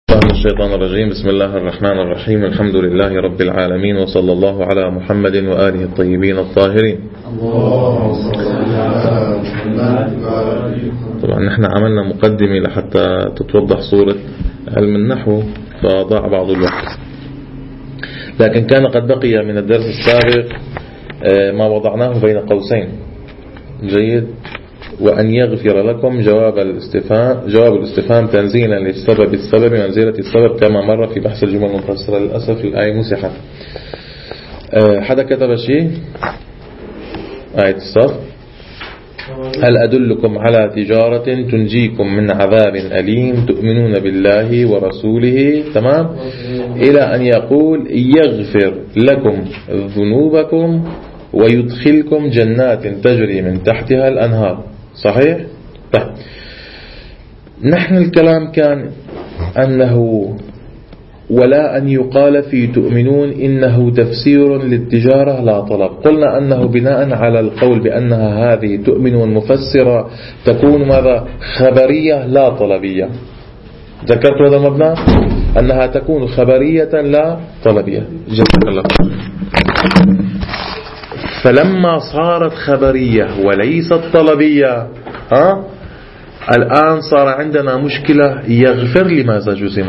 من الشيطان الرجيم. بسم الله الرحمن الرحيم. الحمد لله رب العالمين، وصلى الله على محمد وآله الطيبين الطاهرين. طبعا نحن عملنا مقدمة لحتى تتوضح صورة علم النحو، فضاع بعض الوقت، لكن كان قد بقي من الدرس السابق ما وضعناه بين قوسين. جيد. وأن يغفر لكم جواب الاستفهام تنزيلا للسبب السبب منزلة السبب، كما مر في بحث الجمل المفسرة. للأسف الآية مسحت. حدا كتب شيء؟ آية الصف: هل أدلكم على تجارة تنجيكم من عذاب أليم تؤمنون بالله ورسوله، تمام، إلى أن يقول يغفر لكم ذنوبكم ويدخلكم جنات تجري من تحتها الأنهار. صحيح؟ طيب، نحن الكلام كان أنه ولا أن يقال في تؤمنون إنه تفسير للتجارة لا طلب. قلنا أنه بناء على القول بأنها هذه تؤمنون مفسرة تكون ماذا؟ خبرية لا طلبية. ذكرت هذا المبنى أنها تكون خبرية لا طلبية. جزاك الله خير. فلما صارت خبرية وليست طلبية، الآن صار عندنا مشكلة. يغفر لماذا جزم؟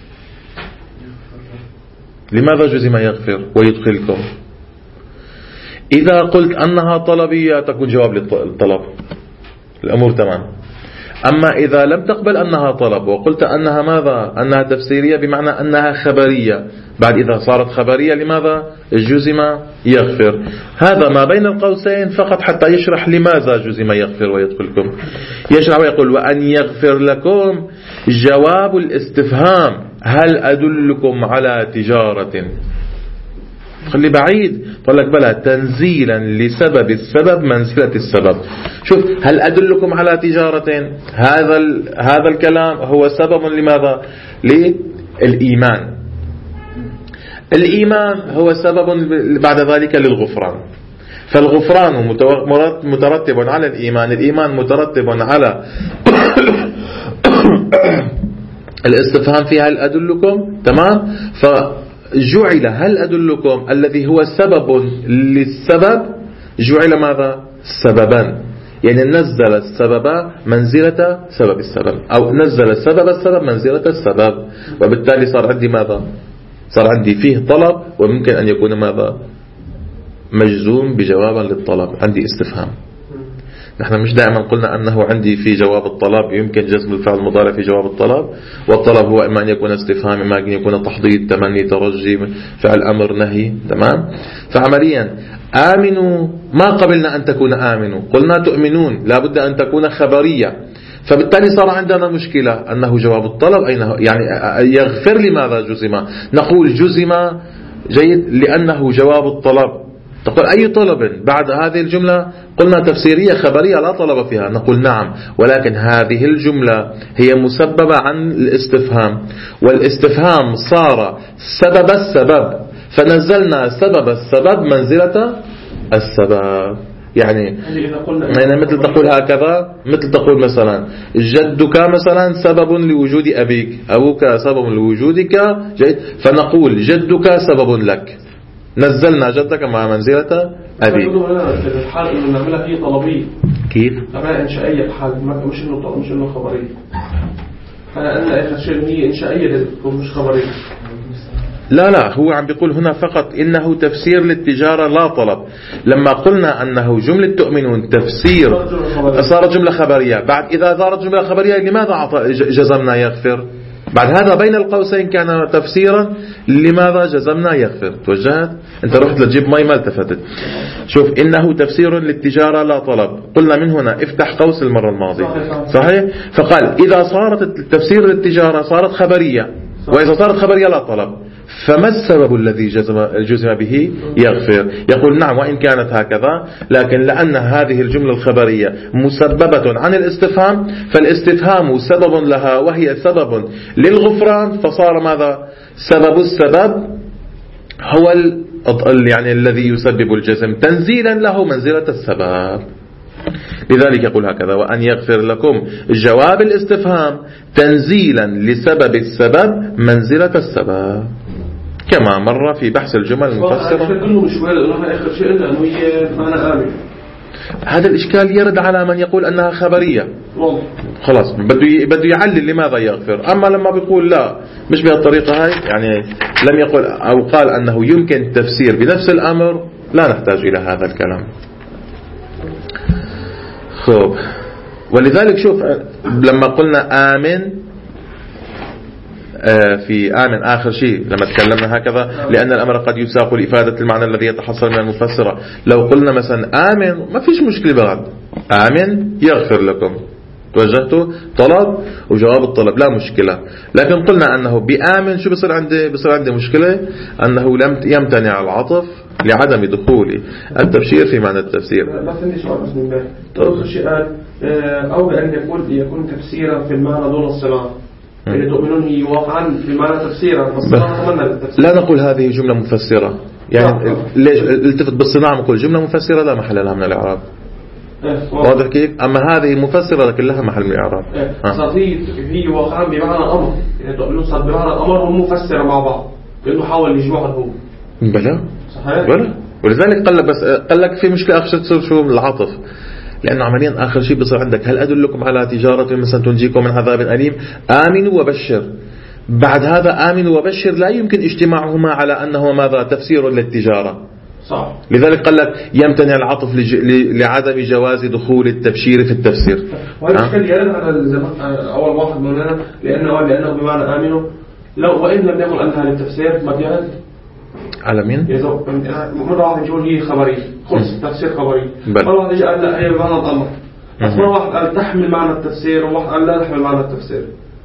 لماذا جزم يغفر ويدخلكم؟ إذا قلت أنها طلبية تكون جواب للطلب، الأمور تمام. أما إذا لم تقبل أنها طلب وقلت أنها ماذا؟ أنها تفسيرية، بمعنى أنها خبرية، بعد إذا صارت خبرية لماذا جزم يغفر؟ هذا ما بين القوسين فقط حتى يشرح لماذا جزم يغفر ويدخلكم. يشرح ويقول وأن يغفر لكم جواب الاستفهام هل أدلكم على تجارة. خلي بعيد، قال لك بلا، تنزيلا لسبب السبب منزلة السبب. شوف، هل أدلكم على تجارة، هذا الكلام هو سبب لماذا؟ للإيمان. الإيمان هو سبب بعد ذلك للغفران. فالغفران مترتب على الإيمان، الإيمان مترتب على الاستفهام فيها هل أدلكم، تمام. فجعل هل أدلكم الذي هو سبب للسبب جعل ماذا؟ سببا، يعني نزل السبب منزلة سبب السبب، أو نزل السبب منزلة السبب، وبالتالي صار عندي ماذا؟ صار عندي فيه طلب، وممكن أن يكون ماذا؟ مجزوم بجوابا للطلب. عندي استفهام. نحن مش دائما قلنا أنه عندي في جواب الطلب يمكن جزم الفعل المضارع في جواب الطلب، والطلب هو إما أن يكون استفهام، إما أن يكون تحضيض، تمني، ترجي، فعل أمر، نهي، تمام. فعمليا آمنوا ما قبلنا أن تكون آمنوا، قلنا تؤمنون لابد أن تكون خبرية. فبالتالي صار عندنا مشكلة أنه جواب الطلب أين هو؟ يعني يغفر لماذا جزم؟ نقول جزم، جيد، لأنه جواب الطلب. تقول أي طلب بعد هذه الجملة؟ قلنا تفسيرية خبرية لا طلب فيها. نقول نعم، ولكن هذه الجملة هي مسببة عن الاستفهام، والاستفهام صار سبب السبب، فنزلنا سبب السبب منزلة السبب. يعني مثل تقول هكذا، مثل تقول مثلا جدك مثلا سبب لوجود أبيك، أبوك سبب لوجودك، جيد، فنقول جدك سبب لك، نزلنا جدك مع منزلة أبيك. الحال إنه نعملها فيه طلبية. كيف؟ أما إنشائية الحال، مش إنه خبرية. فأنا آخر شيء هي إنشائية مش خبرية. لا، هو عم بيقول هنا فقط إنه تفسير للتجارة لا طلب. لما قلنا أنه جملة تؤمنون تفسير صارت جملة خبرية، بعد إذا صارت جملة خبرية لماذا جزمنا يغفر؟ بعد هذا بين القوسين كان تفسيرا لماذا جزمنا يغفر. توجهت؟ انت رحت لتجيب مي ما التفتت. شوف، إنه تفسير للتجارة لا طلب، قلنا من هنا افتح قوس المرة الماضية، صحيح؟ فقال إذا صارت التفسير للتجارة صارت خبرية، وإذا صارت خبرية لا طلب، فما السبب الذي جزم به يغفر؟ يقول نعم، وإن كانت هكذا، لكن لأن هذه الجملة الخبرية مسببة عن الاستفهام، فالاستفهام سبب لها وهي سبب للغفران، فصار ماذا؟ سبب السبب هو يعني الذي يسبب الجزم تنزيلا له منزلة السبب. لذلك يقول هكذا: وأن يغفر لكم جواب الاستفهام تنزيلا لسبب السبب منزلة السبب، كما مر في بحث الجمل المفسرة. هذا الإشكال يرد على من يقول أنها خبرية، خلاص بده يعلل لماذا يغفر. أما لما بيقول لا مش بهالطريقة هاي، يعني لم يقل أو قال أنه يمكن التفسير بنفس الأمر، لا نحتاج إلى هذا الكلام. خب، ولذلك شوف لما قلنا آمن في آمن آخر شيء لما تكلمنا هكذا، لأن الأمر قد يساق لإفادة المعنى الذي يتحصل من المفسرة. لو قلنا مثلا آمن ما فيش مشكلة بعد، آمن يغفر لكم، توجهته طلب وجواب الطلب لا مشكلة. لكن قلنا أنه بآمن شو بصير عندي مشكلة، أنه لم يمتنع العطف لعدم دخول التبشير في معنى التفسير. بس عندي سؤال بس من بعد طرق الشيء أو بأن يكون تفسيرا في المعنى دون الصلاة، يعني تؤمنون هي واقعا في معنى تفسيرا والصلاة تمنى بالتفسير. لا نقول هذه جملة مفسرة، يعني ليش التفت بالصناعة نقول جملة مفسرة لا محل لها من الإعراب. واضح كيف؟ أما هذه مفسرة لكن لها محل من الإعراب. هي واقعا بمعنى أمر، يعني تؤمنون صار بمعنى أمر ومفسرة مع بعض، لأنه حاول يجمعها هو. بلى بلى، ولذلك قال لك في مشكلة أخشى تصير شو العطف، لأنه عمليا آخر شيء بصير عندك هل أدلكم على تجارة مثلا تنجيكم من عذاب أليم، آمنوا وبشر. بعد هذا آمنوا وبشر لا يمكن اجتماعهما على أنه ماذا تفسير للتجارة، صح. لذلك قال لك يمتنع العطف لعدم جواز دخول التبشير في التفسير. وهذا الشيء يرد على أول واحد مننا لأنه بمعنى آمنوا، لو وإن لم يقل أنها للتفسير ما بيرد على مين؟ مرة واحد يقول هي خبري خلص تفسير خبري، مرة واحد يجي قال لا هي بمعنى الأمر، بس مرة واحد قال تحمل معنى التفسير وواحد قال لا تحمل معنى التفسير.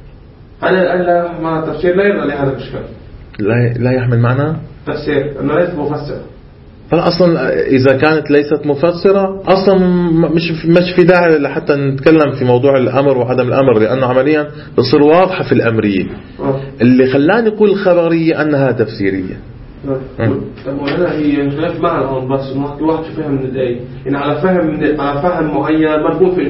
أنا قال لا يحمل معنى التفسير لا يرد عليه هذا الإشكال، لا يحمل معنى تفسير أنه ليست مفسرة. فأصلا إذا كانت ليست مفسرة أصلا مش في داعي لحتى نتكلم في موضوع الأمر وعدم الأمر، لأنه عمليا بصير واضحة في الأمرية. اللي خلاني أقول خبرية أنها تفسيرية. مولانا هي خلاف معنى هون، بس كل واحد فهم من الآية، يعني على فهم معين ما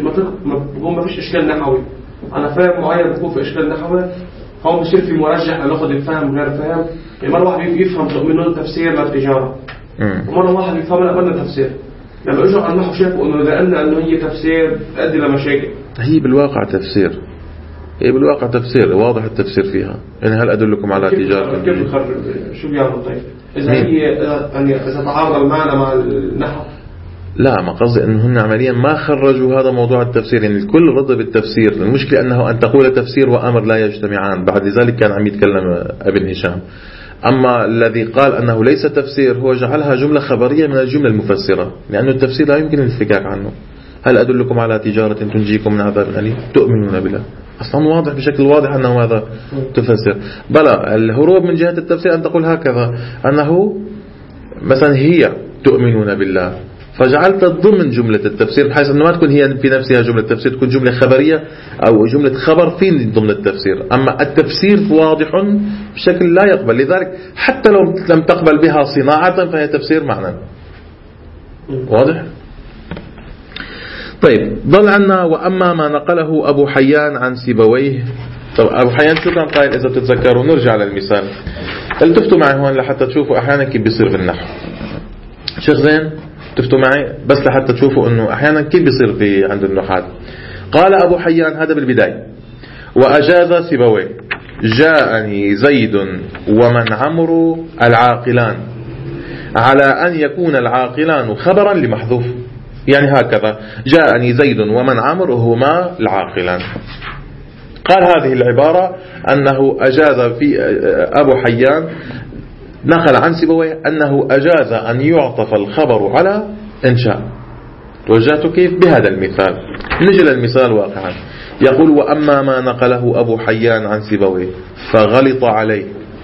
بكون ما فيش إشكال نحوي، على فهم معين بكون في إشكال نحوي، هون بصير في مرجح لناخذ الفهم غير فهم. يعني مرة واحد يفهم تؤمنون تفسير للتجارة، ومرة واحد يفهم لا بدنا تفسير. لما اجوا على النحو شافوا انه لانه هي تفسير تؤدي لمشاكل. هي بالواقع تفسير، هي بالواقع تفسير واضح التفسير فيها. يعني هل أدلكم على تجارة؟ كيف يخرج شو بيعمل طيب؟ إذا هي يعني إذا تعارض المعنى مع النحو. لا، ما قصدي أنه هن عمليا ما خرجوا هذا موضوع التفسير، يعني الكل رضى بالتفسير. المشكلة أنه أن تقول تفسير وأمر لا يجتمعان. بعد ذلك كان عم يتكلم ابن هشام. أما الذي قال أنه ليس تفسير هو جعلها جملة خبرية من الجملة المفسرة، لأنه التفسير لا يمكن الانفكاك عنه. هل أدلكم على تجارة تنجيكم من عذاب أليم تؤمنون بالله، أصلا واضح بشكل واضح أنه ماذا تفسر. بلى الهروب من جهة التفسير أن تقول هكذا أنه مثلا هي تؤمنون بالله، فجعلت ضمن جملة التفسير بحيث أنه ما تكون هي في نفسها جملة تفسير، تكون جملة خبرية أو جملة خبر في ضمن التفسير. أما التفسير واضح بشكل لا يقبل، لذلك حتى لو لم تقبل بها صناعة فهي تفسير معنى واضح. طيب ضل عنا وأما ما نقله أبو حيان عن سيبويه. طب أبو حيان شو كان قائل إذا تتذكروا؟ نرجع للمثال، التفتوا معي هون لحتى تشوفوا أحيانا كيف بيصير في النحو. شيخ زين تفتوا معي بس لحتى تشوفوا أنه أحيانا كيف بيصير في عند النحاة. قال أبو حيان هذا بالبداية: وأجاز سيبويه جاءني زيد ومن عمرو العاقلان على أن يكون العاقلان خبرا لمحذوف. يعني هكذا جاءني زيد ومن عمرو هما العاقلان. قال هذه العبارة أنه أجاز في أبو حيان نقل عن سيبويه أنه أجاز أن يعطف الخبر على إنشاء. توجهت كيف؟ بهذا المثال. نجي للمثال واقعا. يقول: وأما ما نقله أبو حيان عن سيبويه فغلط عليه،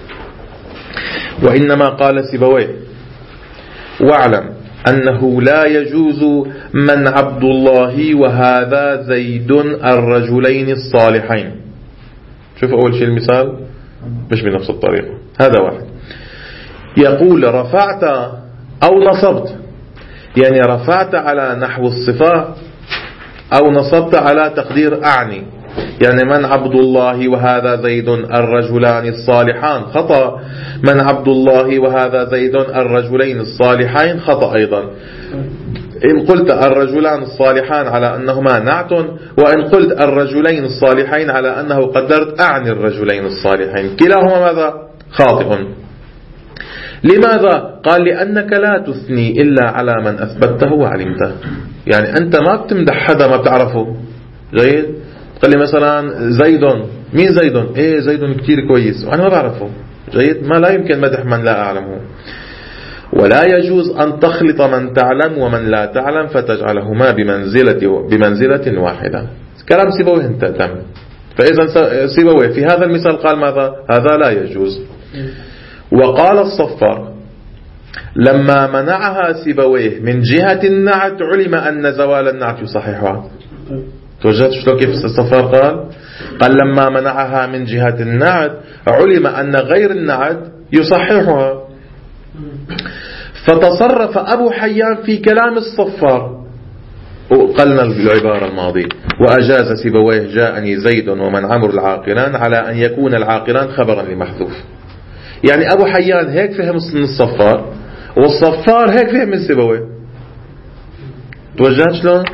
وإنما قال سيبويه: واعلم أنه لا يجوز من عبد الله وهذا زيد الرجلين الصالحين. شوف أول شيء المثال مش بنفس الطريقة. هذا واحد يقول رفعت أو نصبت، يعني رفعت على نحو الصفة أو نصبت على تقدير أعني، يعني من عبد الله وهذا زيد الرجلان الصالحان خطأ، من عبد الله وهذا زيد الرجلين الصالحين خطأ أيضا. إن قلت الرجلان الصالحان على أنهما نعت، وإن قلت الرجلين الصالحين على أنه قدرت أعني الرجلين الصالحين، كلاهما ماذا؟ خاطئ. لماذا؟ قال لأنك لا تثني إلا على من أثبته وعلمته. يعني أنت ما بتمدح حدا ما بتعرفه. جيد؟ قال لي مثلا زيد، مين زيد؟ إيه زيد كتير كويس وأنا ما بعرفه. جيد؟ ما لا يمكن مدح من لا أعلمه. ولا يجوز أن تخلط من تعلم ومن لا تعلم فتجعلهما بمنزلة واحدة. كلام سيبويه انت تم. فإذا سيبويه في هذا المثال قال ماذا؟ هذا لا يجوز. وقال الصفار لما منعها سيبويه من جهة النعت علم أن زوال النعت يصححها. توجهت شلون كيف الصفار قال لما منعها من جهة النعت علم أن غير النعت يصححها. فتصرف أبو حيان في كلام الصفار، قلنا بالعبارة الماضية، وأجاز سيبويه جاءني زيد ومن عمر العاقلان على أن يكون العاقلان خبرا لمحذوف. يعني أبو حيان هيك فهم من الصفار، والصفار هيك فهم من سيبويه. توجهت شلون؟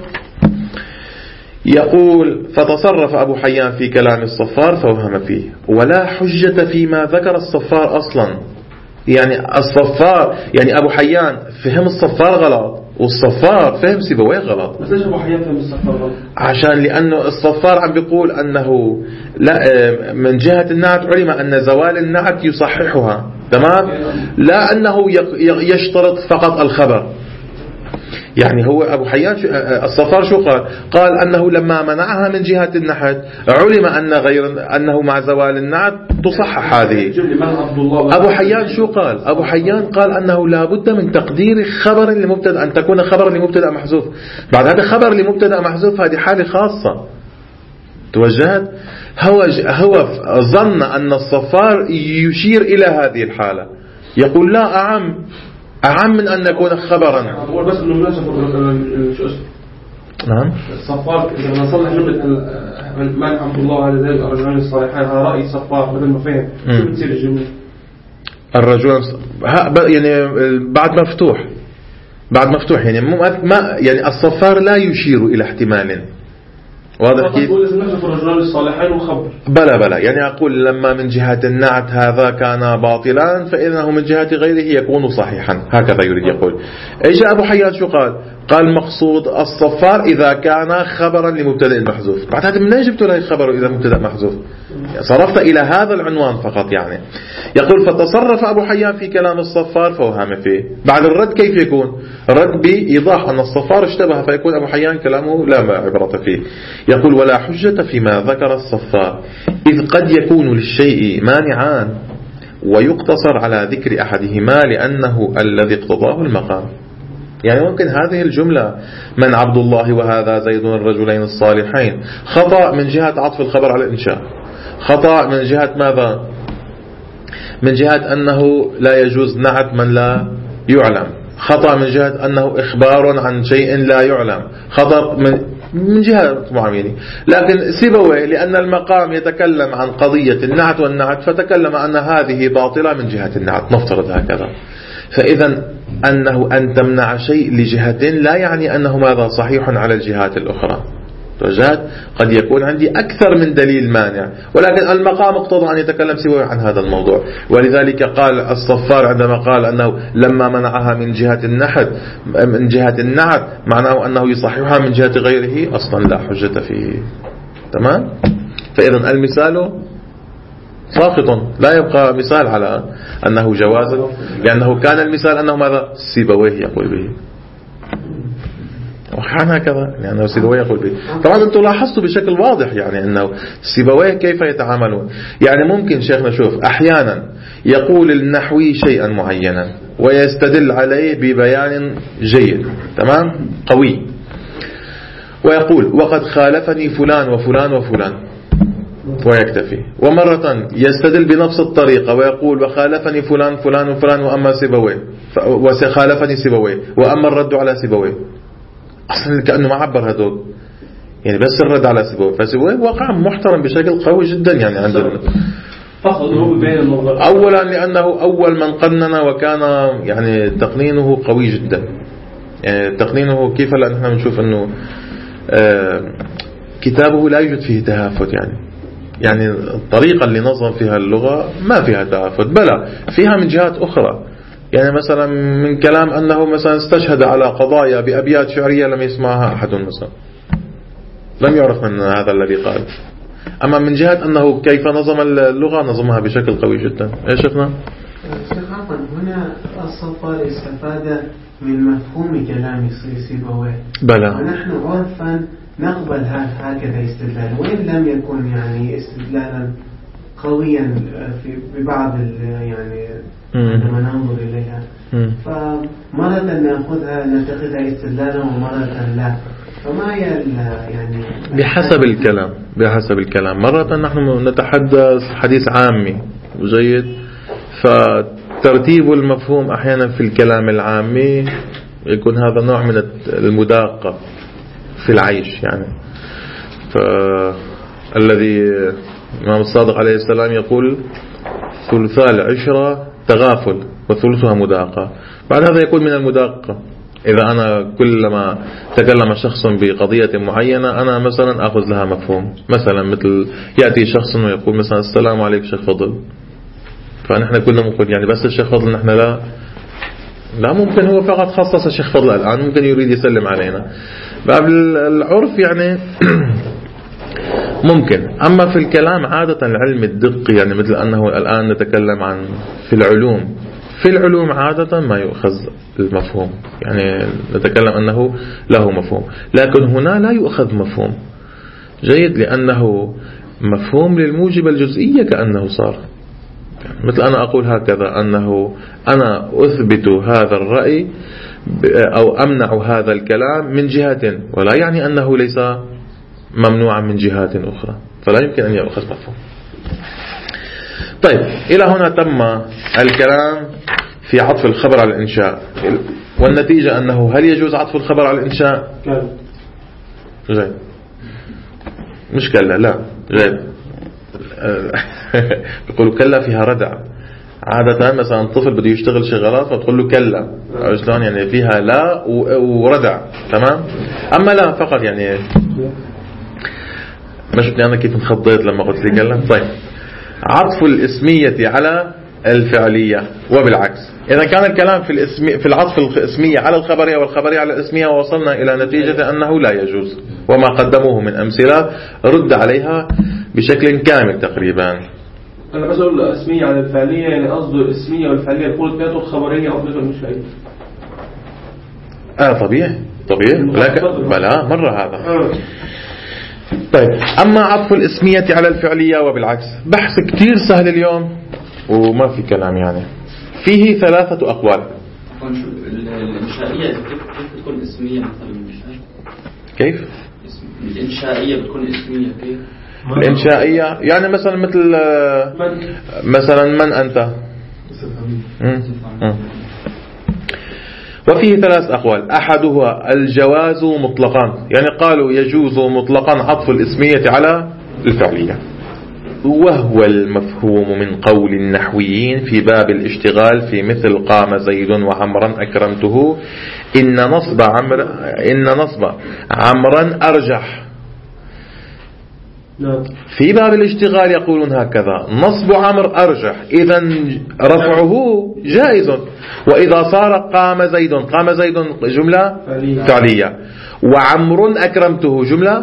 يقول فتصرف أبو حيان في كلام الصفار فوهم فيه، ولا حجة فيما ذكر الصفار أصلا. يعني الصفار، يعني أبو حيان فهم الصفار غلط والصفار فهم سيبويه غلط. بس ليش أبو حيان فهم الصفار غلط؟ عشان لأنه الصفار عم بيقول أنه لا من جهة النعت علم أن زوال النعت يصححها، تمام؟ لا أنه يشترط فقط الخبر. يعني هو أبو حيان الصفار شو قال أنه لما منعها من جهة النحت علم أنه مع زوال النعت تصحح هذه. أبو حيان شو قال؟ أبو حيان قال أنه لا بد من تقدير خبر لمبتدأ، أن تكون خبر لمبتدأ محذوف. بعد هذا خبر لمبتدأ محذوف هذه حالة خاصة. توجهت؟ هو ظن أن الصفار يشير إلى هذه الحالة، يقول لا أعم من أن يكون خبرا. هو بس إنه مناسب شو اسمه؟ نعم. الصفار إذا نصلح جملة من عبد الله هذا زي الرجلين الصالحين، هذا رأي الصفار بدل ما فهم. شو بتصير الجملة؟ الرجل يعني بعد مفتوح يعني ما يعني الصفار لا يشير إلى احتمال. واضح كيف؟ بلا يعني أقول لما من جهة النعت هذا كان باطلا فإنه من جهة غيره يكون صحيحا، هكذا يريد يقول. إجا أبو حيان شو قال مقصود الصفار إذا كان خبرا لمبتدأ محذوف. بعد هذا منين جبت له الخبر إذا مبتدأ محذوف؟ صرفت إلى هذا العنوان فقط. يعني يقول فتصرف أبو حيان في كلام الصفار فوهم فيه. بعد الرد كيف يكون؟ رد بإيضاح أن الصفار اشتبه، فيكون أبو حيان كلامه لا عبرة فيه. يقول ولا حجة فيما ذكر الصفار إذ قد يكون للشيء مانعان ويقتصر على ذكر أحدهما لأنه الذي اقتضاه المقام. يعني ممكن هذه الجملة من عبد الله وهذا زيد الرجلين الصالحين خطأ من جهة عطف الخبر على الإنشاء، خطأ من جهة ماذا؟ من جهة أنه لا يجوز نعت من لا يعلم، خطأ من جهة أنه إخبار عن شيء لا يعلم، خطأ من جهة معاملة. لكن سيبويه لأن المقام يتكلم عن قضية النعت والنعت فتكلم أن هذه باطلة من جهة النعت، نفترض هكذا. فإذا أنه أن تمنع شيء لجهة لا يعني أنه ماذا صحيح على الجهات الأخرى. توجهت؟ قد يكون عندي أكثر من دليل مانع، ولكن المقام اقتضى أن يتكلم سوى عن هذا الموضوع. ولذلك قال الصفار عندما قال أنه لما منعها من جهة النعت معناه أنه يصححها من جهة غيره أصلا لا حجة فيه. تمام؟ فإذا المثال ساقط، لا يبقى مثال على أنه جواز، لأنه كان المثال أنه ماذا؟ سيبويه يقول به، وحان هكذا لأنه سيبويه يقول به. طبعا أنتم لاحظتوا بشكل واضح يعني أنه سيبويه كيف يتعاملون. يعني ممكن شيخنا شوف أحيانا يقول النحوي شيئا معينا ويستدل عليه ببيان جيد تمام قوي، ويقول وقد خالفني فلان وفلان وفلان ويكتفي. ومرة يستدل بنفس الطريقة ويقول وخالفني فلان فلان وفلان وأما سيبويه وخالفني سيبويه وأما الرد على سيبويه. أصلا كأنه ما عبر هذول. يعني بس الرد على سيبويه، فسيبويه واقع محترم بشكل قوي جدا يعني عندنا. أولا لأنه أول من قنن وكان يعني تقنينه قوي جدا، يعني تقنينه كيف؟ لأن احنا بنشوف أنه كتابه لا يوجد فيه تهافت، يعني الطريقة اللي نظم فيها اللغة ما فيها تهافت، بلى فيها من جهات أخرى. يعني مثلا من كلام أنه مثلا استشهد على قضايا بأبيات شعرية لم يسمعها أحد مثلا، لم يعرف من هذا الذي قال. أما من جهة أنه كيف نظم اللغة نظمها بشكل قوي جدا. إيش شفنا؟ عفوا، هنا الصفار استفاد من مفهوم كلام سيبويه، بلى، ونحن عرفا نقبل هكذا استدلال، وإن لم يكن يعني استدلالا قويا في بعض يعني عندما ننظر إليها، فمرة نأخذها نتخذها استدلالا ومرة لا. فما يعني بحسب الكلام مرة نحن نتحدث حديث عامي وجيد، فترتيب المفهوم أحيانا في الكلام العامي يكون هذا نوع من المداقة في العيش. يعني فالذي الإمام الصادق عليه السلام يقول ثلثا العشرة تغافل وثلثها مداقة. بعد هذا يكون من المداقة إذا أنا كلما تكلم شخص بقضية معينة أنا مثلا أخذ لها مفهوم، مثلا مثل يأتي شخص ويقول مثلا السلام عليك شيخ فضل، فنحن كنا نقول يعني بس الشيخ فضل، نحن لا ممكن هو فقط خصص الشيخ فضل الآن، ممكن يريد يسلم علينا. باب العرف يعني ممكن. أما في الكلام عادة العلم الدقي، يعني مثل أنه الآن نتكلم عن في العلوم عادة ما يؤخذ المفهوم، يعني نتكلم أنه له مفهوم، لكن هنا لا يؤخذ مفهوم جيد، لأنه مفهوم للموجب الجزئية كأنه صار. مثل أنا أقول هكذا أنه أنا أثبت هذا الرأي أو أمنع هذا الكلام من جهة، ولا يعني أنه ليس ممنوعا من جهات أخرى، فلا يمكن أن يأخذ مفهوم. طيب إلى هنا تم الكلام في عطف الخبر على الإنشاء، والنتيجة أنه هل يجوز عطف الخبر على الإنشاء؟ جيد. مش كلا، لا جيد. يقولوا كلا فيها ردع. عادة مثلا طفل بده يشتغل شغلات فتقول له كلا، شلون يعني فيها لا وردع، تمام. أما لا فقط يعني ما شفتني أنا كيف انخضيت لما قلت لي كلا. طيب عطف الاسمية على الفعلية وبالعكس. إذا كان الكلام في العطف الاسمية على الخبرية والخبرية على الاسمية، ووصلنا إلى نتيجة أنه لا يجوز، وما قدموه من أمثلة رد عليها بشكل كامل تقريبا. أنا بس أقول الاسمية على الفعلية، يعني قصده الاسمية والفعلية يقول ثلاثة الخبرية أو ثلاثة المشفعية. طبيعي لكن بلا مرة هذا. طيب أما عطف الاسمية على الفعلية وبالعكس بحث كتير سهل اليوم وما في كلام، يعني فيه 3 أقوال. الإنشائية كيف تكون اسمية مثلا؟ كيف؟ الإنشائية بتكون اسمية كيف؟ الإنشائية يعني مثلا مثلا من أنت؟ وفيه 3 أقوال. أحدها الجواز مطلقا، يعني قالوا يجوز مطلقا عطف الاسمية على الفعلية، وهو المفهوم من قول النحويين في باب الاشتغال في مثل قام زيد وعمرا أكرمته إن نصب عمرا أرجح. في باب الاشتغال يقولون هكذا نصب عمر أرجح، إذا رفعه جائز. وإذا صار قام زيد جملة فعلية، وعمر أكرمته جملة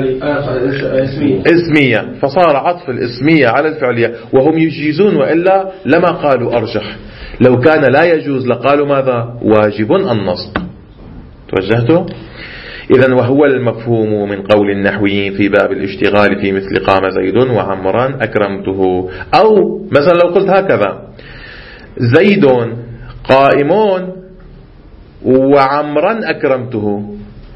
اسمية، فصار عطف الاسمية على الفعلية، وهم يجيزون، وإلا لما قالوا أرجح. لو كان لا يجوز لقالوا ماذا؟ واجب النصب. توجهتوا؟ إذن وهو المفهوم من قول النحويين في باب الاشتغال في مثل قام زيد وعمرا أكرمته. أو مثلا لو قلت هكذا زيد قائمون وعمرا أكرمته،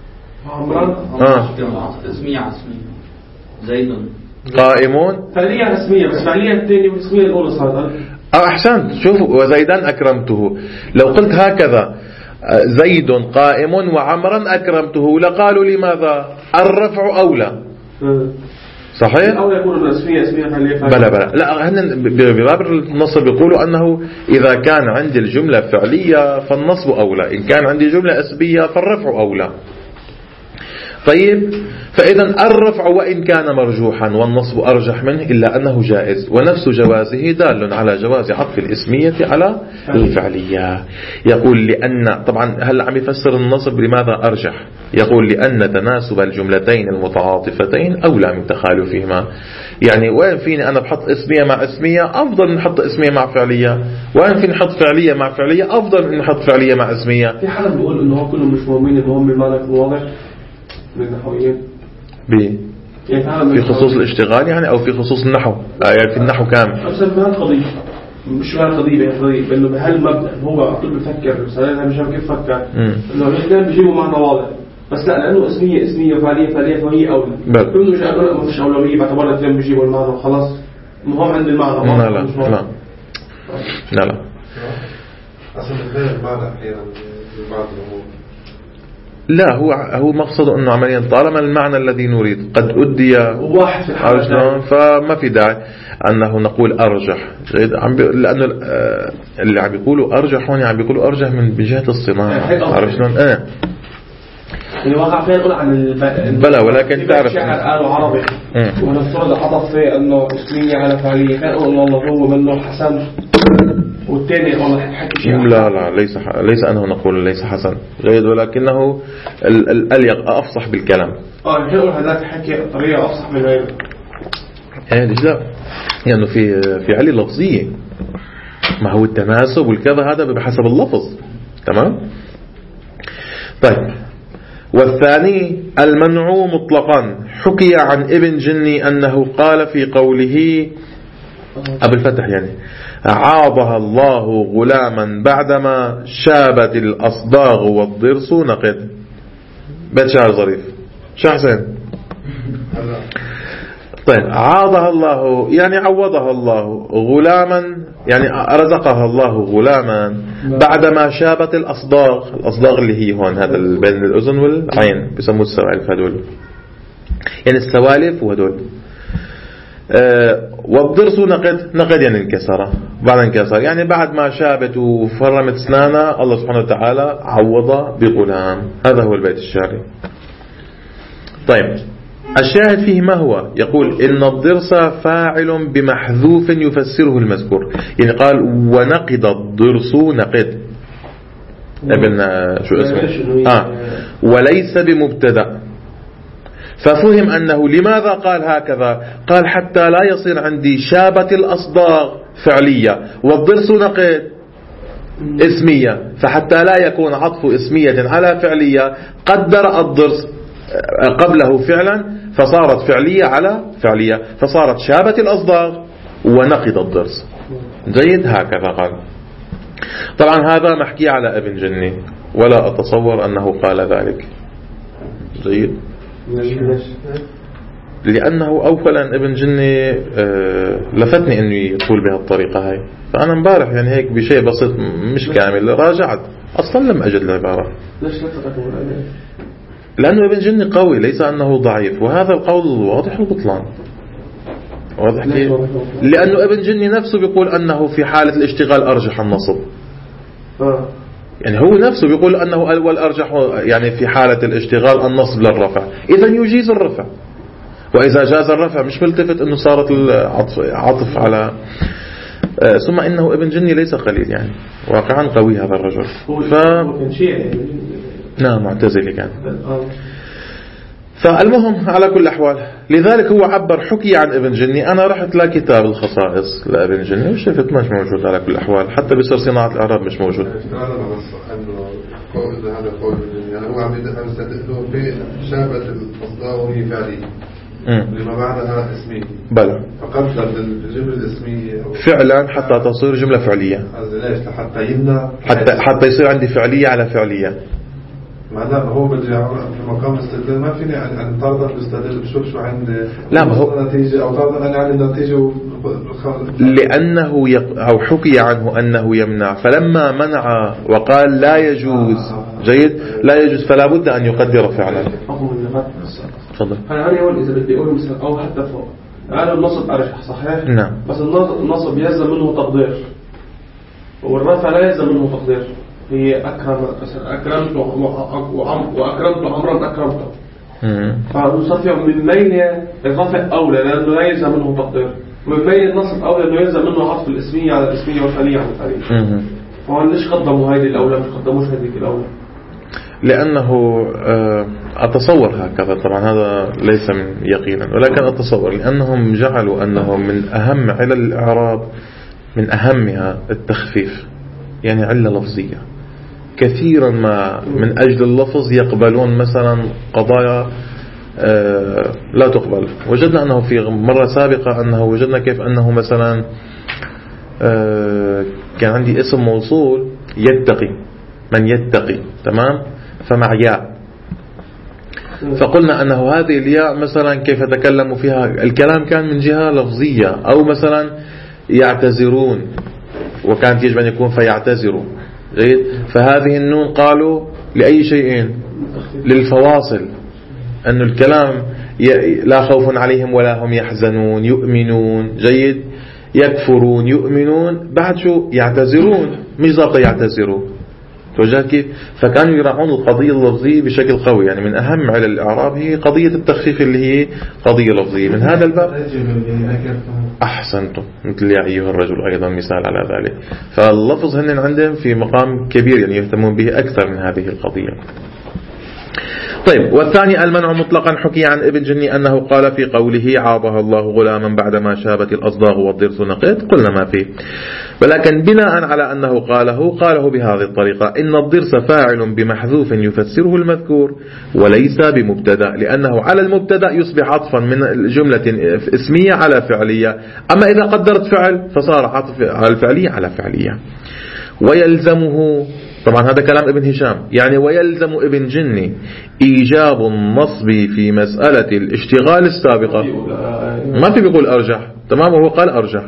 اسمية زيد قائمون فعلية اسمية، بس فعلية الثانية والاسمية الأولى صارت. أحسنت. شوفوا وزيدا أكرمته. لو قلت هكذا زيد قائم وعمرا أكرمته، لقالوا لماذا الرفع أولى. صحيح؟ أو يكون اسمية بلا لا، هن بباب النصب بيقولوا أنه إذا كان عندي الجملة فعلية فالنصب أولى، إن كان عندي جملة اسمية فالرفع أولى. طيب، فإذا الرفع وإن كان مرجوحا والنصب أرجح منه إلا أنه جائز، ونفس جوازه دال على جواز عطف الاسمية على الفعلية. يقول لأن، طبعا هل عم يفسر النصب لماذا أرجح؟ يقول لأن تناسب الجملتين المتعاطفتين أولى من تخالفهما. يعني وين فيني أنا بحط اسمية مع اسمية أفضل من نحط اسمية مع فعلية، وين فيني نحط فعلية مع فعلية أفضل من نحط فعلية مع اسمية. في حدا بيقول إنه هو كلهم مش مهمين، المهم المعنى يكون واضح من النحويين في خصوص الاشتغال يعني، أو في خصوص النحو، يعني في النحو كامل. أصلا بهالقضية مش بهالقضية بأنه بهالمبدأ هو على طول بفكر مثلا مش عارف كيف فكر إنه الاثنين بيجيبوا معنى واضح، بس لا، لأنه اسمية وفعلية فهي أولى. كله مش أقول ما فيش أولوية باعتبار الاثنين بيجيبوا المعنى وخلاص، المهم عند المعنى. لا أصلا غير المعنى أحيانا بعض الأمور. لا، هو مقصد أنه عمليا طالما المعنى الذي نريد قد أدي واحد في الحالة، فما في داعي أنه نقول أرجح، لأنه اللي عم بيقولوا أرجح هون عم بيقولوا أرجح من بجهة الصناعة. عرفت شلون؟ الواقع فيه يقول عن بلا، ولكن تعرف شعر قالوا عربي ونفترض عطف فيه أنه اسمية على فعلية، كان يقول والله هو منه حسن والثاني والله حكي شيء. لا ليس أنه نقول ليس حسن جيد، ولكنه الأليق أفصح بالكلام. يقول هذاك حكي طريقة أفصح من غيره. ليش لا؟ يعني في علة لفظية، ما هو التناسب والكذا هذا بحسب اللفظ. تمام. طيب، والثاني المنع مطلقا. حكي عن ابن جني أنه قال في قوله أبو الفتح يعني عاضها الله غلاما بعدما شابت الأصداغ والضرس نقد. بيت شعر ظريف. شو حسين؟ طيب، عاضها الله يعني عوضها الله غلاما، يعني رزقها الله غلاما بعدما شابت الأصداغ اللي هي هون هذا بين الأذن والعين بيسموه السوالف هذول، يعني السوالف وهدول. والضرس نقد يعني انكسر يعني بعد ما شابت وفرمت اسنانها الله سبحانه وتعالى عوض بغلام. هذا هو البيت الشعري. طيب، الشاهد فيه ما هو؟ يقول إن الضرس فاعل بمحذوف يفسره المذكور، يعني قال ونقد الضرس نقد ابن شو اسمه وليس بمبتدأ، ففهم أنه لماذا قال هكذا؟ قال حتى لا يصير عندي شابة الأصداغ فعلية والضرس نقد اسمية، فحتى لا يكون عطف اسمية على فعلية قدر الضرس قبله فعلا فصارت فعلية على فعلية، فصارت شابة الأصداغ ونقد الضرس. جيد، هكذا قال. طبعا هذا محكي على ابن جني، ولا أتصور أنه قال ذلك. جيد، لأنه أولا ابن جني لفتني أنه يقول بهالطريقة هاي، فأنا مبارح يعني هيك بشيء بسيط مش كامل راجعت أصلا لم أجد العبارة. ليش لفتك؟ لأنه ابن جني قوي، ليس أنه ضعيف، وهذا القول واضح البطلان. واضح كيف؟ لأنه ابن جني نفسه بيقول أنه في حالة الاشتغال أرجح النصب. يعني هو نفسه بيقول أنه الأول أرجح، يعني في حالة الاشتغال النصب للرفع، إذا يجيز الرفع، وإذا جاز الرفع مش ملتفت أنه صارت العطف على ثم إنه ابن جني ليس قليل، يعني واقعا قوي هذا الرجل. نعم، معتزلي كان. فالمهم على كل الأحوال، لذلك هو عبر حكي عن ابن جني. أنا رحت لكتاب الخصائص لابن جني وشفت مش موجود على كل الأحوال، حتى بصير صناعة الإعراب مش موجود. هذا قول يعني هو عم يستدلون في شابة الأصداغ وهي فعلية لما بعدها اسمية، بلى فقدر الجملة الاسمية فعلا حتى تصير جملة فعلية، حتى يمنع حتى يصير عندي فعلية على فعلية. لا هو بدي في مقام الاستدلال ما فيني أن فرضا بستدل بشوف شو عندي لا ما هو نتيجة أو فرضا أنا عندي نتيجة لأنه أو حكي عنه أنه يمنع، فلما منع وقال لا يجوز جيد لا يجوز فلا بد أن يقدر فعلا. تفضل. أنا أول إذا بدي أقول مثلا أو حتى فوق أنا النصب أرجح صحيح؟ نعم. بس النصب يلزم منه تقدير والرفع لا يلزم منه تقدير. هي أكرمت وأكرمت عمرا أكرمته. فنصفي من ميل الرفع أولى لأنه لا يلزم منه تقدير، ومن ميل النصب أولى لأنه يلزم منه عطف الاسمية على الاسمية والفعلية على الفعلية. فهو ليش قدموا هذه الأولى مش قدموش هذه الأولى؟ لأنه أتصور هكذا، طبعا هذا ليس من يقينا ولكن أتصور لأنهم جعلوا أنه من أهم علل الإعراب من أهمها التخفيف، يعني علة لفظية. كثيرا ما من أجل اللفظ يقبلون مثلا قضايا لا تقبل. وجدنا أنه في مرة سابقة أنه وجدنا كيف أنه مثلا كان عندي اسم موصول يتقي، من يتقي، تمام، فمع ياء، فقلنا أنه هذه الياء مثلا كيف تكلموا فيها الكلام كان من جهة لفظية، أو مثلا يعتذرون وكانت يجب أن يكون فيعتذروا جيد. فهذه النون قالوا لأي شيء؟ للفواصل، أن الكلام لا خوف عليهم ولا هم يحزنون، يؤمنون جيد، يكفرون، يؤمنون، بعد شو يعتذرون، مش ضابطة يعتذروا. توجهت كيف؟ فكانوا يراعون القضية اللفظية بشكل قوي، يعني من أهم على الإعراب هي قضية التخفيف اللي هي قضية لفظية. من هذا الباب أحسنتم، مثل يا أيها الرجل أيضا مثال على ذلك. فاللفظ هن عندهم في مقام كبير، يعني يهتمون به أكثر من هذه القضية. طيب، والثاني المنع مطلقا. حكي عن ابن جني أنه قال في قوله عاضها الله غلاما بعدما شابت الأصداغ والضرس نقيت، قلنا ما فيه، ولكن بناء على أنه قاله بهذه الطريقة: إن الضرس فاعل بمحذوف يفسره المذكور وليس بمبتدأ، لأنه على المبتدأ يصبح عطفا من الجملة اسمية على فعلية، أما إذا قدرت فعل فصار عطف على الفعلية على فعلية. ويلزمه، طبعا هذا كلام ابن هشام، يعني ويلزم ابن جني إيجاب النصب في مسألة الاشتغال السابقة. ما في بيقول أرجح، تمام، وهو قال أرجح،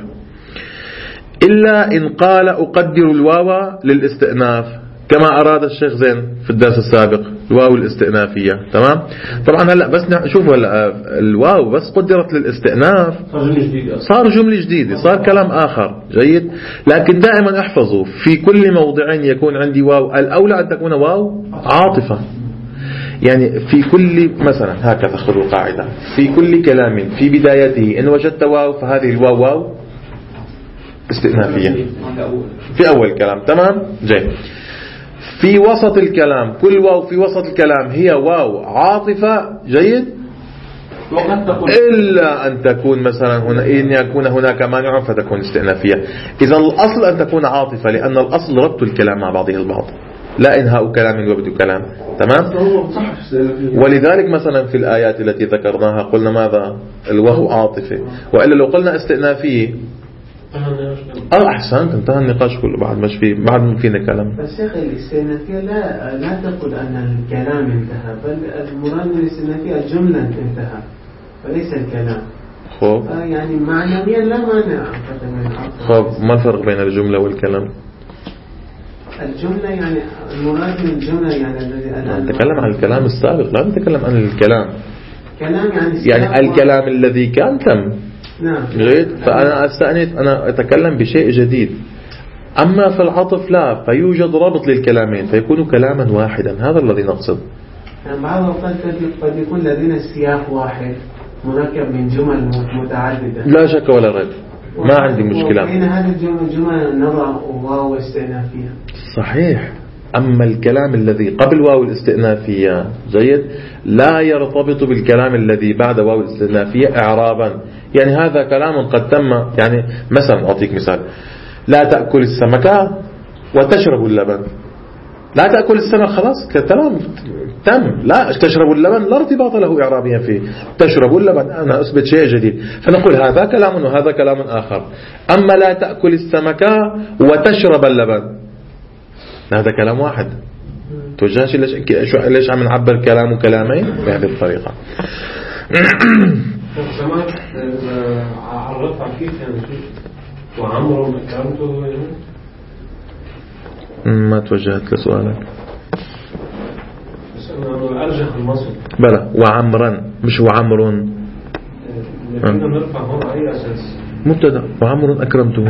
إلا إن قال أقدر الواو للاستئناف كما أراد الشيخ زين في الدرس السابق، الواو الاستئنافية، تمام. طبعا هلأ بس شوفوا هلأ الواو بس قدرت للاستئناف صار جملة جديدة، صار كلام آخر جيد. لكن دائما احفظوا في كل موضع يكون عندي واو، الأولى أن تكون واو عاطفة. يعني في كل، مثلا هكذا خذوا قاعدة: في كل كلام في بدايته إن وجدت واو فهذه الواو واو استئنافية في أول كلام، تمام، جيد. في وسط الكلام كل واو في وسط الكلام هي واو عاطفة، جيد، إلا أن تكون مثلا هنا إن يكون هناك مانع فتكون استئنافية. إذا الأصل أن تكون عاطفة، لأن الأصل ربط الكلام مع بعضه البعض، لا إنهاء كلام وبدء كلام، تمام. ولذلك مثلا في الآيات التي ذكرناها قلنا ماذا؟ الواو عاطفة، وإلا لو قلنا استئنافية أحسنت، انتهى النقاش كله، بعد مش في بعد ما فينا كلام. بس يا أخي الاستئنافية لا تقول أن الكلام انتهى، بل المراد من الاستئنافية الجملة انتهى وليس الكلام. خب يعني معنويا لا مانع. خب ما الفرق بين الجملة والكلام؟ الجملة يعني المراد من الجملة يعني الذي نتكلم عن الكلام السابق، لا نتكلم عن الكلام. كلام يعني الكلام الذي كان تم، نعم، جيد. فأنا أستأنف، أنا أتكلم بشيء جديد. أما في العطف لا، فيوجد رابط للكلامين فيكون كلاما واحدا، هذا الذي نقصد. يعني بعض الأوقات قد يكون لدينا سياق واحد مركب من جمل متعددة، لا شك ولا ريب، ما عندي مشكلة. وبين هذه الجمل نضع واو استئنافية، صحيح. أما الكلام الذي قبل واو الاستئنافية، جيد، لا يرتبط بالكلام الذي بعد واو الاستئنافية إعرابا. يعني هذا كلام قد تم، يعني مثلا أعطيك مثال: لا تأكل السمكة وتشرب اللبن. لا تأكل السمك خلاص كلام تم، لا تشرب اللبن لا ارتباط له إعرابيا فيه. تشرب اللبن أنا أثبت شيء جديد، فنقول هذا كلام وهذا كلام آخر. أما لا تأكل السمكة وتشرب اللبن هذا كلام واحد، توجهش ليش عم نعبر كلامه كلامين بهذه الطريقة. سمعت عرفت على كيف يعني وعمرو كلامته ما توجهت لسؤالك. بس أنا أرجح المصل بلى وعمرا مش وعمر. لكن نرفع هون أي أساس مبتدأ وعمر أكرمته،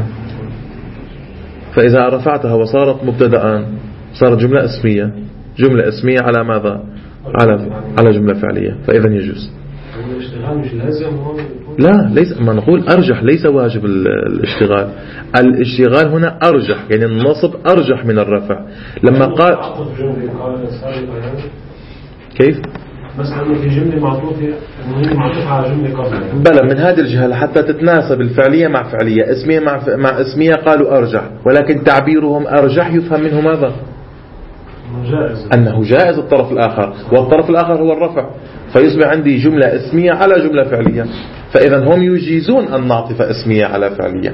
فإذا رفعتها وصارت مبتدأ صارت جملة اسمية. جملة اسمية على ماذا؟ على جملة فعلية، فإذا يجوز. الاشتغال مش لازم هون. لا ليس، ما نقول أرجح ليس واجب الاشتغال. الاشتغال هنا أرجح، يعني النصب أرجح من الرفع. لما قال كيف؟ بس لما في جملة معطوفة معطوفة على جملة قبل بلى من هذه الجهة حتى تتناسب الفعلية مع فعلية، اسمية مع اسمية، قالوا أرجح، ولكن تعبيرهم أرجح يفهم منه ماذا؟ جائز. أنه جائز الطرف الآخر، والطرف الآخر هو الرفع، فيصبح عندي جملة اسمية على جملة فعلية، فإذا هم يجيزون أن نعطف اسمية على فعلية.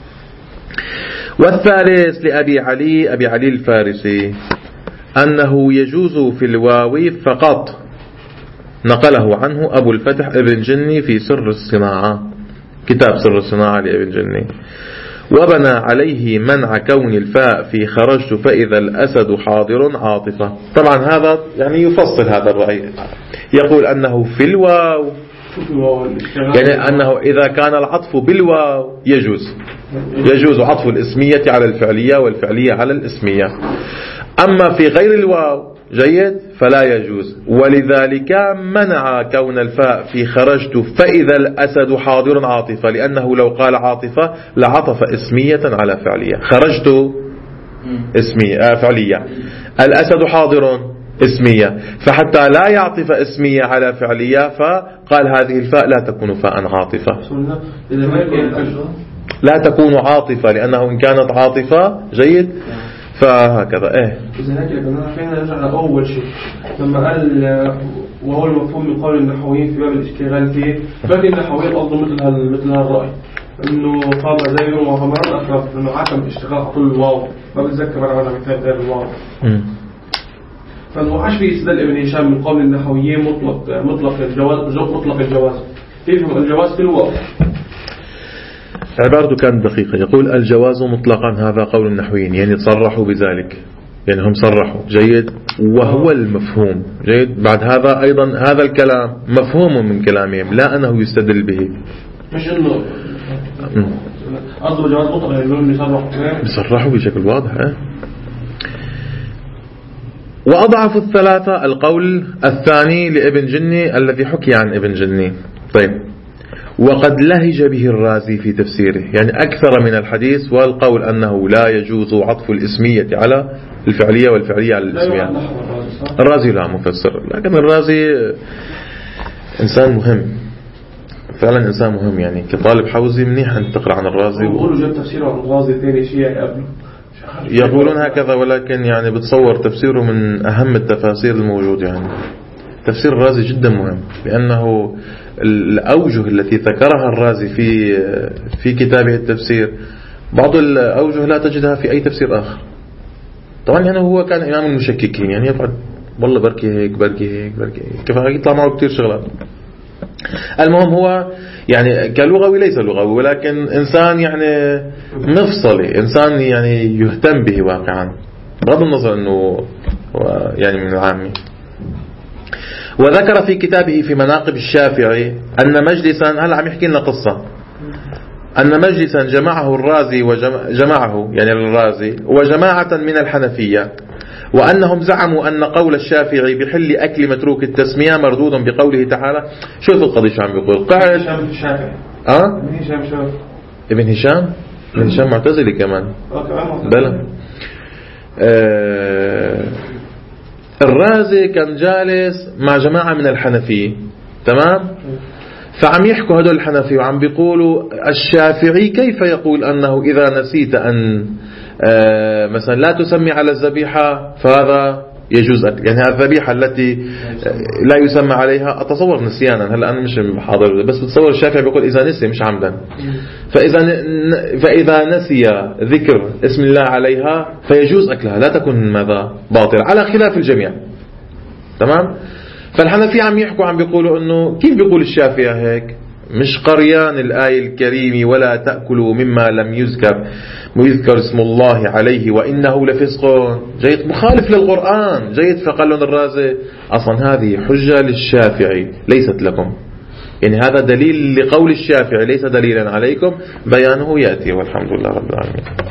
والثالث لأبي علي الفارسي أنه يجوز في الواو فقط، نقله عنه أبو الفتح ابن جني في سر الصناعة، كتاب سر الصناعة لابن جني، وبنى عليه منع كون الفاء في خرجت فإذا الأسد حاضر عاطفة. طبعا هذا يعني يفصل هذا الرأي، يقول أنه في الواو يعني أنه إذا كان العطف بالواو يجوز عطف الاسمية على الفعلية والفعلية على الاسمية، أما في غير الواو جيد فلا يجوز. ولذلك منع كون الفاء في خرجت فإذا الأسد حاضر عاطفة، لأنه لو قال عاطفة لعطف اسمية على فعلية. خرجت اسمية فعلية، الأسد حاضر اسمية، فحتى لا يعطف اسمية على فعلية فقال هذه الفاء لا تكون فاء عاطفة، لا تكون عاطفة، لأنه إن كانت عاطفة جيد فهكذا. إذا هيك لكن فينا نرجع لأول شيء لما قال وهو المفهوم من قول النحويين في باب الاشتغال فيه، باقي النحويين أفضل مثل هالرأي إنه قام زيد وهمران أكرم، إنه عكم الاشتغال على طول الواو، ما بتذكر أنا على مثال غير الواو. فإنه عاش في استدلال ابن هشام من قول النحويين مطلق الجواز كيف الجواز في الواو. عبارته كانت دقيقة، يقول الجواز مطلقا، هذا قول النحويين، يعني صرحوا بذلك، يعني هم صرحوا جيد، وهو المفهوم جيد. بعد هذا أيضا هذا الكلام مفهوم من كلامهم، لا أنه يستدل به، مش إنه أصل الجواز مطلق يعني بيصرحوا بشكل واضح. وأضعف الثلاثة القول الثاني لابن جني الذي حكي عن ابن جني. طيب، وقد لهج به الرازي في تفسيره، يعني أكثر من الحديث والقول أنه لا يجوز عطف الاسمية على الفعلية والفعلية على الاسمية. الرازي لا مفسر، لكن الرازي إنسان مهم، فعلا إنسان مهم، يعني كطالب حوزي منيح أن تقرأ عن الرازي. يقولوا جاب تفسيره عن الرازي ثاني شيء قبله، يقولون هكذا، ولكن يعني بتصور تفسيره من أهم التفاسير الموجودة. يعني تفسير الرازي جدا مهم، لأنه الأوجه التي ذكرها الرازي في كتابه التفسير بعض الأوجه لا تجدها في أي تفسير آخر. طبعا يعني هو كان إمام المشككين، يعني يقعد والله بركي هيك كيف يطلع معه كتير شغلات. المهم هو يعني كلغوي ليس لغوي، ولكن إنسان يعني مفصلي، إنسان يعني يهتم به واقعا، بغض النظر أنه يعني من العامي. وذكر في كتابه في مناقب الشافعي أن مجلسا، هل عم يحكي لنا قصة، أن مجلسا جمعه الرازي وجماعة من الحنفية، وأنهم زعموا أن قول الشافعي بحل أكل متروك التسمية مردود بقوله تعالى. شوف القضية شو عم بيقول. قاعد ابن هشام معتزلي كمان. بلى الرازي كان جالس مع جماعة من الحنفية، تمام، فعم يحكوا هدول الحنفي وعم بيقولوا الشافعي كيف يقول أنه إذا نسيت أن مثلا لا تسمي على الذبيحة فهذا يجوز أكل. يعني هذه الذبيحة التي لا يسمى عليها، أتصور نسيانا، هلا أنا مش حاضر، بس بتصور الشافعي بيقول إذا نسي مش عمدا، فإذا نسي ذكر اسم الله عليها فيجوز أكلها، لا تكون ماذا باطل، على خلاف الجميع. تمام. فالحنفية عم يحكوا عم بيقولوا إنه كيف بيقول الشافعي هيك؟ مش قريان الآية الكريمة ولا تأكلوا مما لم يذكر اسم الله عليه وإنه لفسق، جيد مخالف للقرآن، جيد. فقال لهم الرازي أصلا هذه حجة للشافعي ليست لكم، يعني هذا دليل لقول الشافعي ليس دليلا عليكم، بيانه يأتي، والحمد لله رب العالمين.